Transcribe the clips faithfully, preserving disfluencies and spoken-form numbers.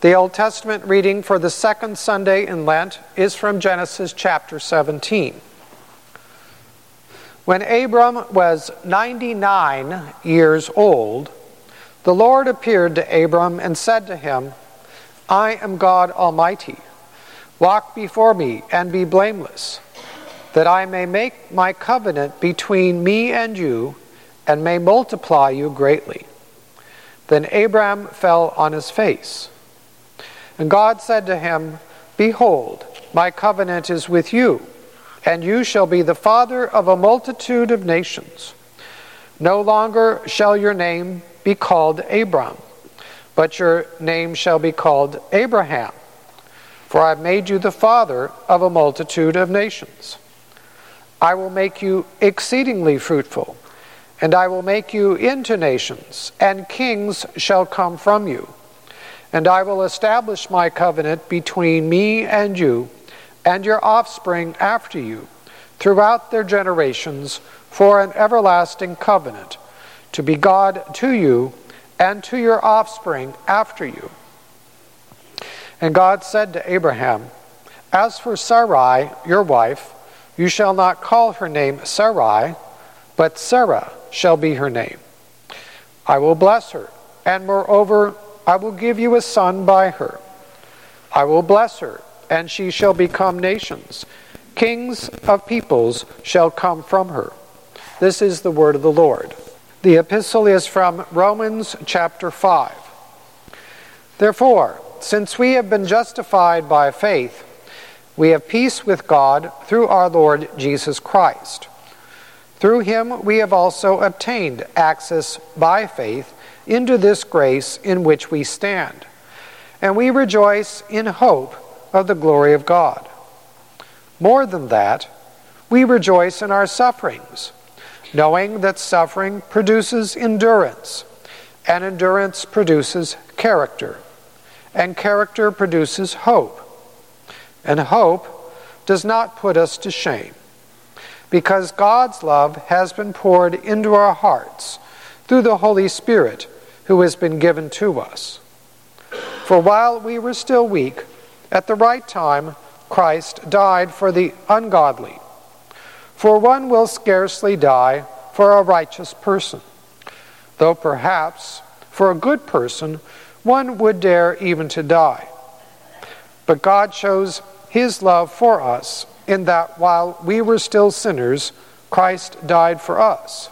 The Old Testament reading for the second Sunday in Lent is from Genesis chapter seventeen. When Abram was ninety-nine years old, the Lord appeared to Abram and said to him, "I am God Almighty. Walk before me and be blameless, that I may make my covenant between me and you, and may multiply you greatly." Then Abram fell on his face. And God said to him, "Behold, my covenant is with you, and you shall be the father of a multitude of nations. No longer shall your name be called Abram, but your name shall be called Abraham, for I have made you the father of a multitude of nations. I will make you exceedingly fruitful, and I will make you into nations, and kings shall come from you. And I will establish my covenant between me and you, and your offspring after you, throughout their generations, for an everlasting covenant, to be God to you, and to your offspring after you." And God said to Abraham, "As for Sarai, your wife, you shall not call her name Sarai, but Sarah shall be her name. I will bless her, and moreover, I will give you a son by her. I will bless her, and she shall become nations. Kings of peoples shall come from her." This is the word of the Lord. The epistle is from Romans chapter five. "Therefore, since we have been justified by faith, we have peace with God through our Lord Jesus Christ. Through him we have also obtained access by faith into this grace in which we stand, and we rejoice in hope of the glory of God. More than that, we rejoice in our sufferings, knowing that suffering produces endurance, and endurance produces character, and character produces hope. And hope does not put us to shame, because God's love has been poured into our hearts through the Holy Spirit who has been given to us. For while we were still weak, at the right time Christ died for the ungodly. For one will scarcely die for a righteous person, though perhaps for a good person one would dare even to die. But God shows his love for us in that while we were still sinners, Christ died for us.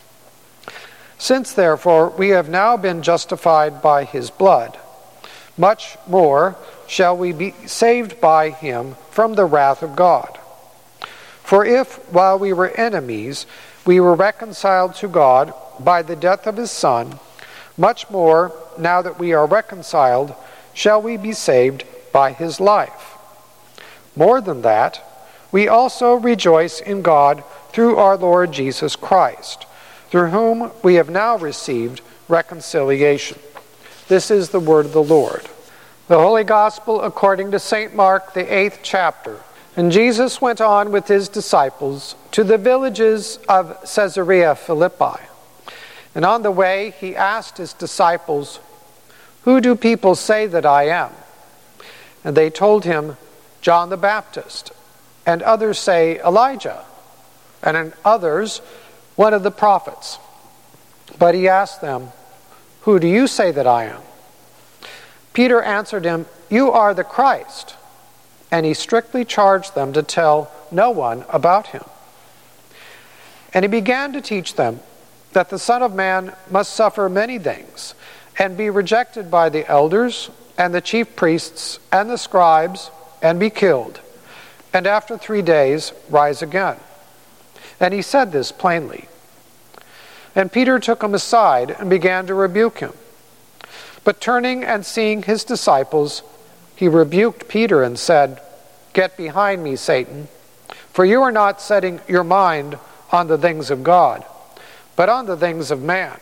Since therefore we have now been justified by his blood, much more shall we be saved by him from the wrath of God. For if, while we were enemies, we were reconciled to God by the death of his Son, much more, now that we are reconciled, shall we be saved by his life. More than that, we also rejoice in God through our Lord Jesus Christ, through whom we have now received reconciliation." This is the word of the Lord. The Holy Gospel according to Saint Mark, the eighth chapter. And Jesus went on with his disciples to the villages of Caesarea Philippi. And on the way he asked his disciples, "Who do people say that I am?" And they told him, "John the Baptist, and others say Elijah, and in others one of the prophets." But he asked them, "Who do you say that I am?" Peter answered him, "You are the Christ." And he strictly charged them to tell no one about him. And he began to teach them that the Son of Man must suffer many things, and be rejected by the elders, and the chief priests, and the scribes, and be killed, and after three days rise again. And he said this plainly. And Peter took him aside and began to rebuke him. But turning and seeing his disciples, he rebuked Peter and said, "Get behind me, Satan, for you are not setting your mind on the things of God, but on the things of man."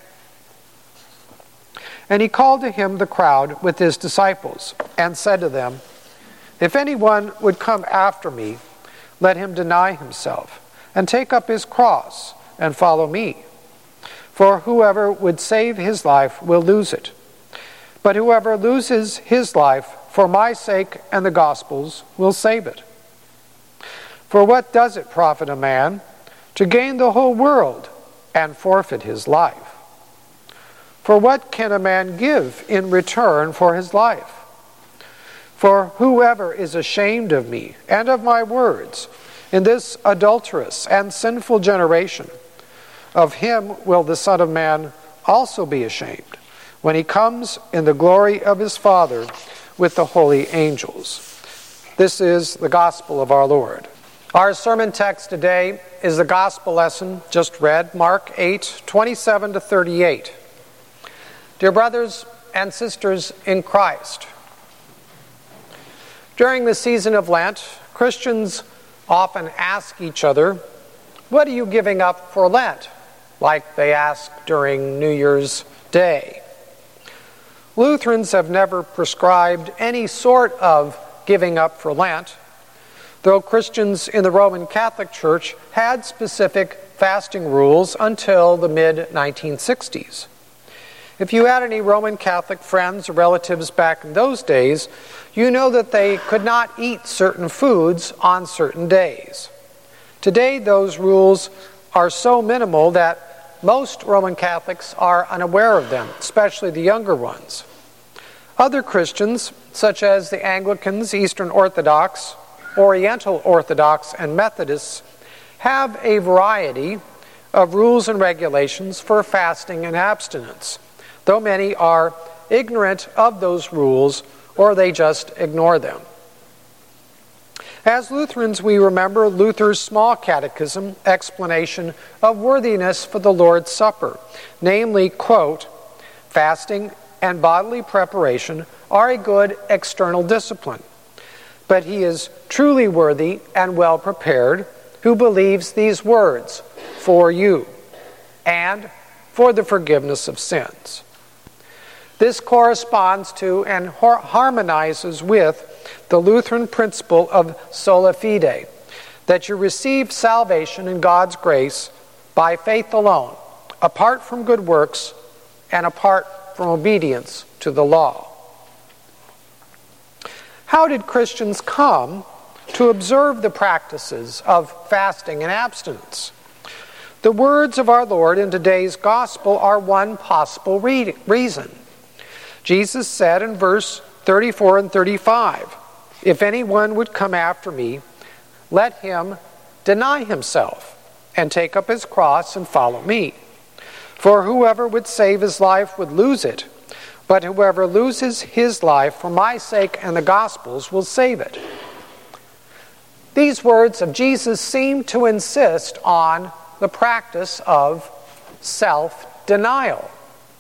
And he called to him the crowd with his disciples, and said to them, "If anyone would come after me, let him deny himself, and take up his cross, and follow me. For whoever would save his life will lose it. But whoever loses his life for my sake and the gospel's will save it. For what does it profit a man to gain the whole world and forfeit his life? For what can a man give in return for his life? For whoever is ashamed of me and of my words in this adulterous and sinful generation, of him will the Son of Man also be ashamed when he comes in the glory of his Father with the holy angels. This is the gospel of our Lord. Our sermon text today is the gospel lesson just read, Mark eight, twenty-seven to thirty-eight. Dear brothers and sisters in Christ, during the season of Lent, Christians often ask each other, "What are you giving up for Lent?" like they ask during New Year's Day. Lutherans have never prescribed any sort of giving up for Lent, though Christians in the Roman Catholic Church had specific fasting rules until the mid nineteen sixties. If you had any Roman Catholic friends or relatives back in those days, you know that they could not eat certain foods on certain days. Today, those rules are so minimal that most Roman Catholics are unaware of them, especially the younger ones. Other Christians, such as the Anglicans, Eastern Orthodox, Oriental Orthodox, and Methodists, have a variety of rules and regulations for fasting and abstinence, though many are ignorant of those rules or they just ignore them. As Lutherans, we remember Luther's small catechism explanation of worthiness for the Lord's Supper, namely, quote, "Fasting and bodily preparation are a good external discipline, but he is truly worthy and well prepared who believes these words, for you, and for the forgiveness of sins." This corresponds to and harmonizes with the Lutheran principle of sola fide, that you receive salvation in God's grace by faith alone, apart from good works and apart from obedience to the law. How did Christians come to observe the practices of fasting and abstinence? The words of our Lord in today's gospel are one possible re- reason. Jesus said in verse thirty-four and thirty-five, "If anyone would come after me, let him deny himself and take up his cross and follow me. For whoever would save his life would lose it, but whoever loses his life for my sake and the gospel's will save it." These words of Jesus seem to insist on the practice of self-denial.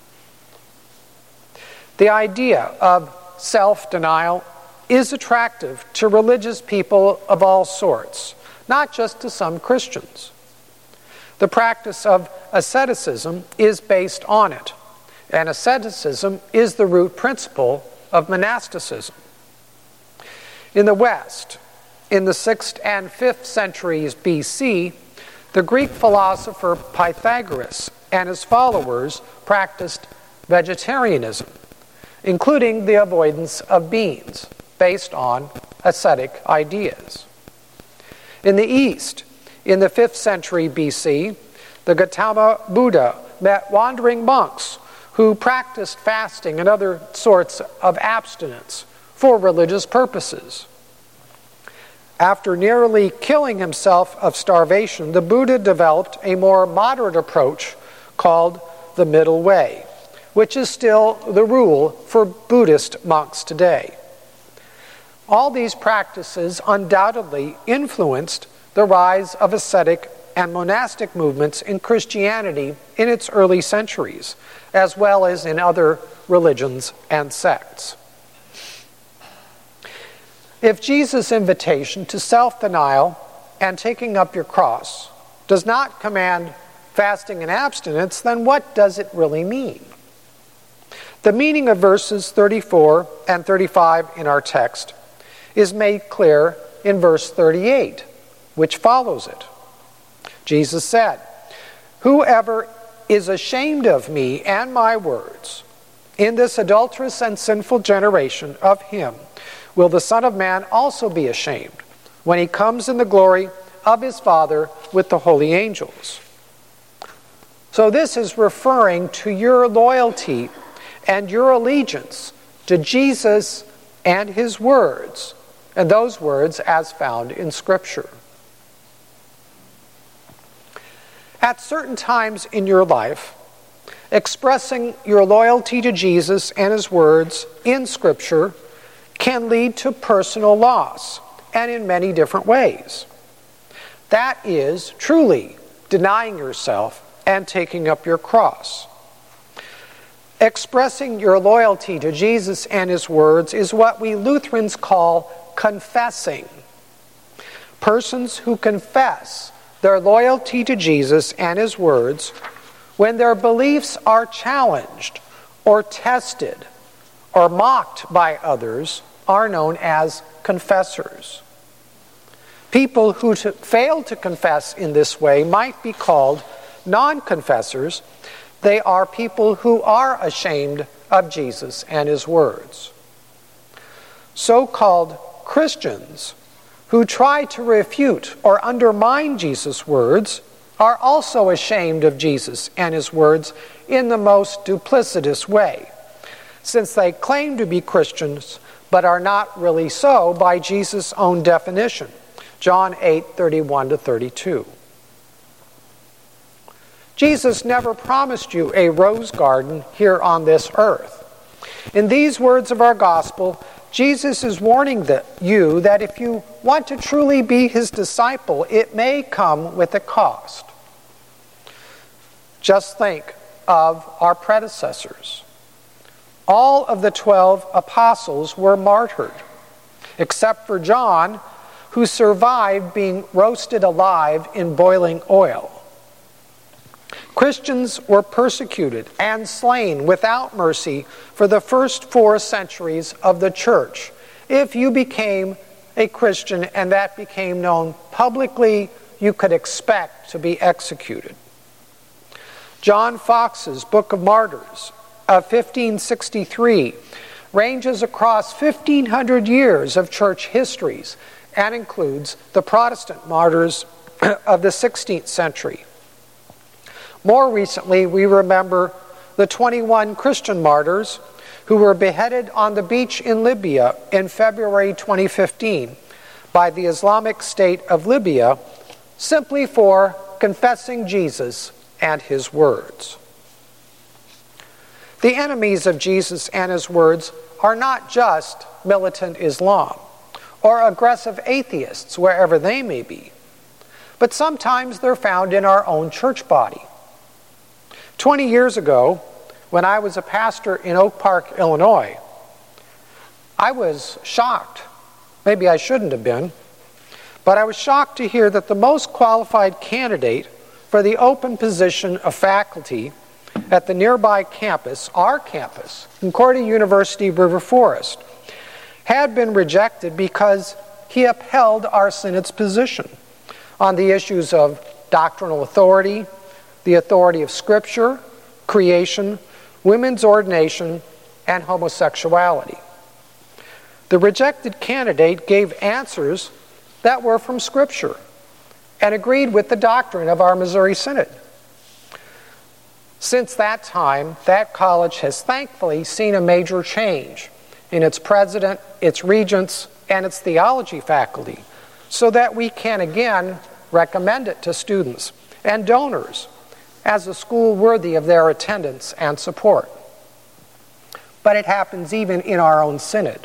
The idea of self-denial is attractive to religious people of all sorts, not just to some Christians. The practice of asceticism is based on it, and asceticism is the root principle of monasticism. In the West, in the sixth and fifth centuries B C, the Greek philosopher Pythagoras and his followers practiced vegetarianism, including the avoidance of beans, based on ascetic ideas. In the East, in the fifth century B C, the Gautama Buddha met wandering monks who practiced fasting and other sorts of abstinence for religious purposes. After nearly killing himself of starvation, the Buddha developed a more moderate approach called the Middle Way, which is still the rule for Buddhist monks today. All these practices undoubtedly influenced the rise of ascetic and monastic movements in Christianity in its early centuries, as well as in other religions and sects. If Jesus' invitation to self-denial and taking up your cross does not command fasting and abstinence, then what does it really mean? The meaning of verses thirty-four and thirty-five in our text is made clear in verse thirty-eight, which follows it. Jesus said, "Whoever is ashamed of me and my words In this adulterous and sinful generation, of him will the Son of Man also be ashamed, when he comes in the glory of his Father with the holy angels. So this is referring to your loyalty and your allegiance to Jesus and his words, and those words as found in Scripture. At certain times in your life, expressing your loyalty to Jesus and his words in Scripture can lead to personal loss, and in many different ways. That is truly denying yourself and taking up your cross. Expressing your loyalty to Jesus and his words is what we Lutherans call confessing. Persons who confess their loyalty to Jesus and his words when their beliefs are challenged or tested or mocked by others are known as confessors. People who to fail to confess in this way might be called non-confessors. They are people who are ashamed of Jesus and his words. So-called Christians who try to refute or undermine Jesus' words are also ashamed of Jesus and his words in the most duplicitous way, since they claim to be Christians but are not really so by Jesus' own definition. John eight, thirty-one to thirty-two. Jesus never promised you a rose garden here on this earth. In these words of our gospel, Jesus is warning that you that if you want to truly be his disciple, it may come with a cost. Just think of our predecessors. All of the twelve apostles were martyred, except for John, who survived being roasted alive in boiling oil. Christians were persecuted and slain without mercy for the first four centuries of the church. If you became a Christian and that became known publicly, you could expect to be executed. John Fox's Book of Martyrs of fifteen sixty-three ranges across fifteen hundred years of church histories and includes the Protestant martyrs of the sixteenth century. More recently, we remember the twenty-one Christian martyrs who were beheaded on the beach in Libya in February twenty fifteen by the Islamic State of Libya simply for confessing Jesus and his words. The enemies of Jesus and his words are not just militant Islam or aggressive atheists, wherever they may be, but sometimes they're found in our own church body. Twenty years ago, when I was a pastor in Oak Park, Illinois, I was shocked. Maybe I shouldn't have been, but I was shocked to hear that the most qualified candidate for the open position of faculty at the nearby campus, our campus, Concordia University River Forest, had been rejected because he upheld our synod's position on the issues of doctrinal authority, the authority of Scripture, creation, women's ordination, and homosexuality. The rejected candidate gave answers that were from Scripture and agreed with the doctrine of our Missouri Synod. Since that time, that college has thankfully seen a major change in its president, its regents, and its theology faculty, so that we can again recommend it to students and donors as a school worthy of their attendance and support. But it happens even in our own synod.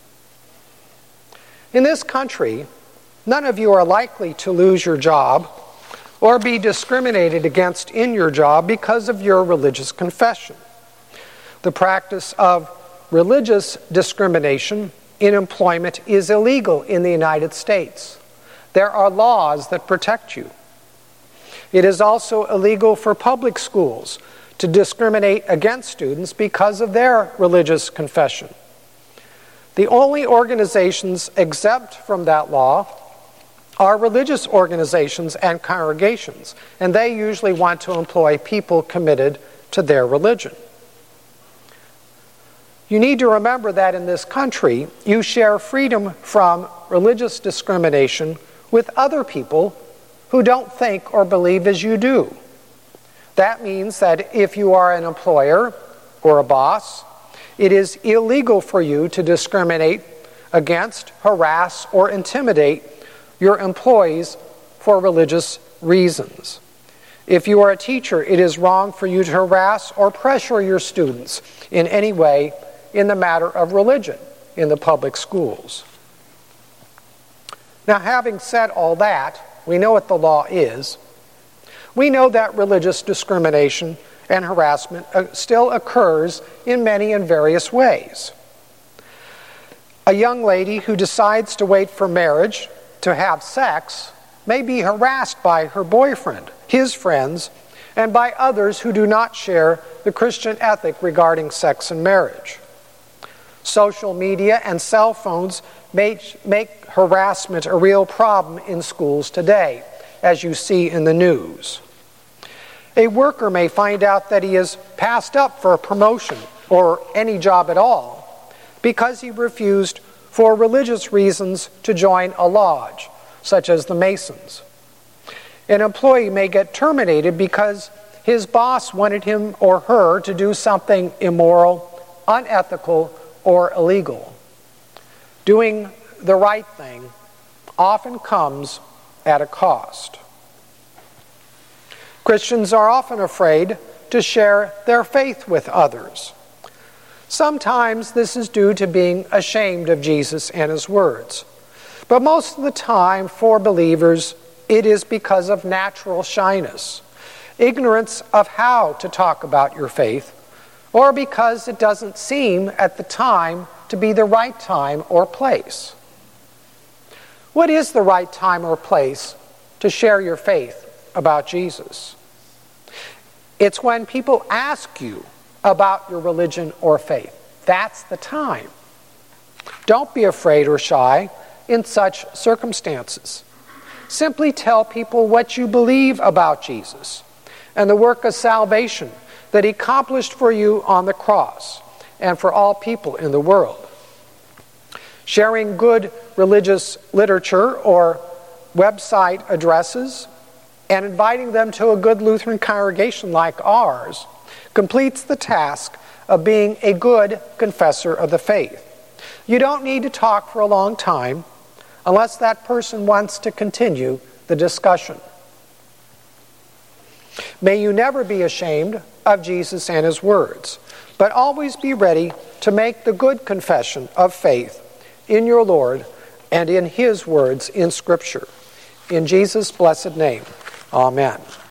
In this country, none of you are likely to lose your job or be discriminated against in your job because of your religious confession. The practice of religious discrimination in employment is illegal in the United States. There are laws that protect you. It is also illegal for public schools to discriminate against students because of their religious confession. The only organizations exempt from that law are religious organizations and congregations, and they usually want to employ people committed to their religion. You need to remember that in this country, you share freedom from religious discrimination with other people who don't think or believe as you do. That means that if you are an employer or a boss, it is illegal for you to discriminate against, harass, or intimidate your employees for religious reasons. If you are a teacher, it is wrong for you to harass or pressure your students in any way in the matter of religion in the public schools. Now, having said all that, we know what the law is. We know that religious discrimination and harassment still occurs in many and various ways. A young lady who decides to wait for marriage to have sex may be harassed by her boyfriend, his friends, and by others who do not share the Christian ethic regarding sex and marriage. Social media and cell phones make, make harassment a real problem in schools today, as you see in the news. A worker may find out that he is passed up for a promotion or any job at all because he refused for religious reasons to join a lodge, such as the Masons. An employee may get terminated because his boss wanted him or her to do something immoral, unethical, or illegal. Doing the right thing often comes at a cost. Christians are often afraid to share their faith with others. Sometimes this is due to being ashamed of Jesus and his words. But most of the time, for believers, it is because of natural shyness, ignorance of how to talk about your faith, or because it doesn't seem at the time to be the right time or place. What is the right time or place to share your faith about Jesus? It's when people ask you about your religion or faith. That's the time. Don't be afraid or shy in such circumstances. Simply tell people what you believe about Jesus and the work of salvation that he accomplished for you on the cross and for all people in the world. Sharing good religious literature or website addresses and inviting them to a good Lutheran congregation like ours completes the task of being a good confessor of the faith. You don't need to talk for a long time unless that person wants to continue the discussion. May you never be ashamed of Jesus and his words, but always be ready to make the good confession of faith in your Lord and in his words in Scripture. In Jesus' blessed name, amen.